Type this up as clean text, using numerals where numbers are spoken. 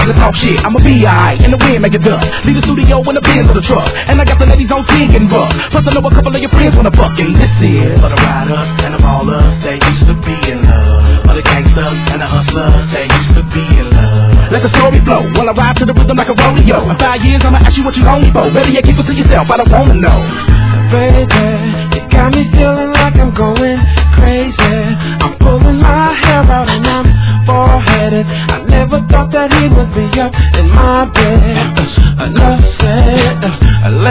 to talk shit, I'ma be alright. In the wind, make it done. Leave the studio in the Benz or the truck. And I got the ladies on sing and rough. Plus I know a couple of your friends wanna fuck. And this is for the riders and the ballers. They used to be in love. For the gangsters and the hustlers. They used to be in love. Let the story flow while I ride to the rhythm like a rodeo. In 5 years I'ma ask you what you lonely for. Better yet keep it to yourself, I don't wanna know. Baby, you got me feeling like I'm going crazy. I'm pulling my hair out and I'm foreheaded. I never thought that he would be up in my bed. Enough said.